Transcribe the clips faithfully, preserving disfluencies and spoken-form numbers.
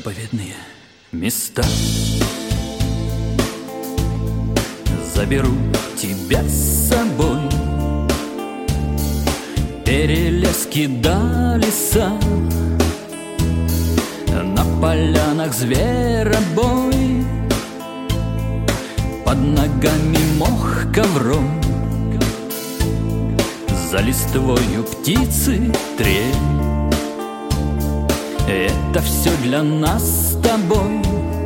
заповедные места. Заберу тебя с собой, перелески до леса, на полянах зверобой, под ногами мох ковром, за листвою птицы трель. Это все для нас с тобой.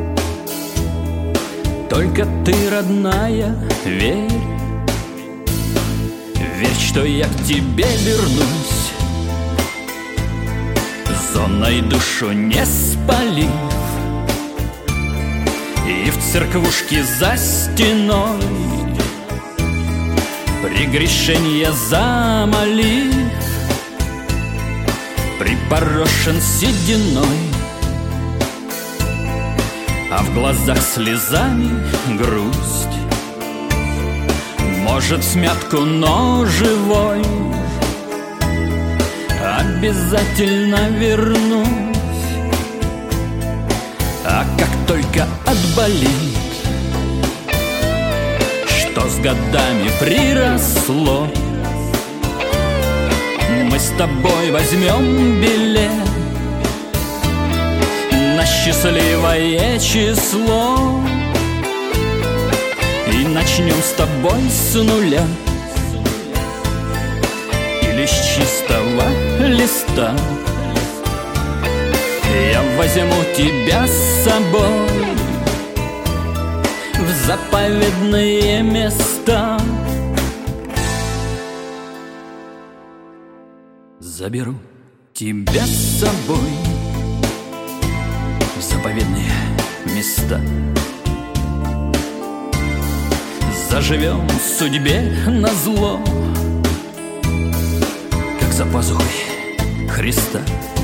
Только ты, родная, верь, верь, что я к тебе вернусь, зонной душу не спалив, и в церквушке за стеной прегрешенье замолив, припорошен сединой, а в глазах слезами грусть. Может, смятку, но живой обязательно вернусь. А как только отболит, что с годами приросло, мы с тобой возьмем билет на счастливое число и начнем с тобой с нуля или с чистого листа. Я возьму тебя с собой в заповедные места. Заберу тебя с собой в заповедные места. Заживем судьбе назло, как за пазухой Христа.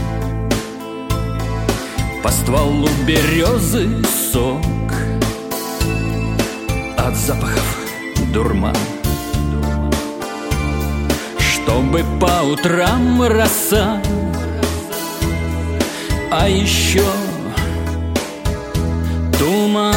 По стволу березы сок, от запахов дурман, чтобы по утрам роса. А еще туман.